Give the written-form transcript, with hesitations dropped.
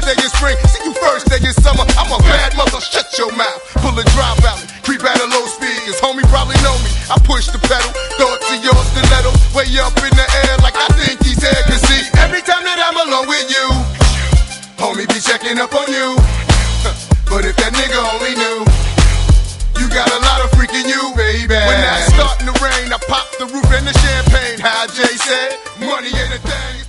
day in spring, see you first day in summer. I'm a bad mother, shut your mouth. Pull a drive valley, creep at a low speed, cause homie probably know me. I push the pedal, thought to your stiletto, way up in the air like I think he's there. Cause see, every time that I'm alone with you, homie be checking up on you. But if that nigga only knew, you got a lot of freaking you, baby. When that's starting to rain, I pop the roof and the champagne. How Jay said, money ain't a thing.